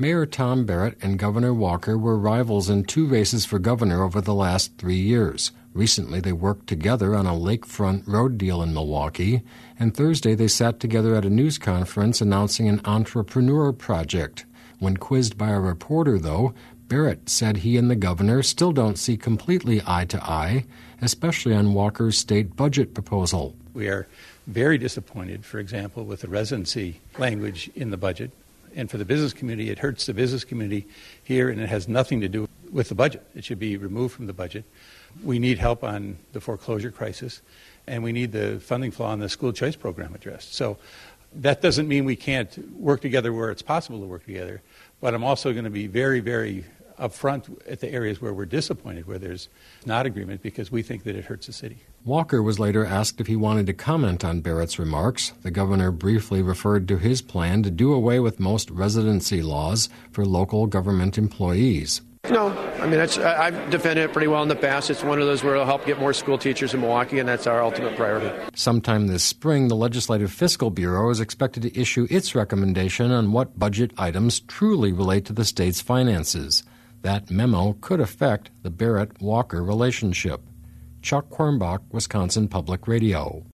Mayor Tom Barrett and Governor Walker were rivals in 2 races for governor over the last 3 years. Recently, they worked together on a lakefront road deal in Milwaukee, and Thursday they sat together at a news conference announcing an entrepreneur project. When quizzed by a reporter, though, Barrett said he and the governor still don't see completely eye to eye, especially on Walker's state budget proposal. We are very disappointed, for example, with the residency language in the budget. And for the business community, it hurts the business community here, and it has nothing to do with the budget. It should be removed from the budget. We need help on the foreclosure crisis, and we need the funding flaw in the school choice program addressed. So that doesn't mean we can't work together where it's possible to work together, but I'm also going to be very, very upfront at the areas where we're disappointed, where there's not agreement, because we think that it hurts the city. Walker was later asked if he wanted to comment on Barrett's remarks. The governor briefly referred to his plan to do away with most residency laws for local government employees. No, I mean, I've defended it pretty well in the past. It's one of those where it'll help get more school teachers in Milwaukee, and that's our ultimate priority. Sometime this spring, the Legislative Fiscal Bureau is expected to issue its recommendation on what budget items truly relate to the state's finances. That memo could affect the Barrett-Walker relationship. Chuck Quirmbach, Wisconsin Public Radio.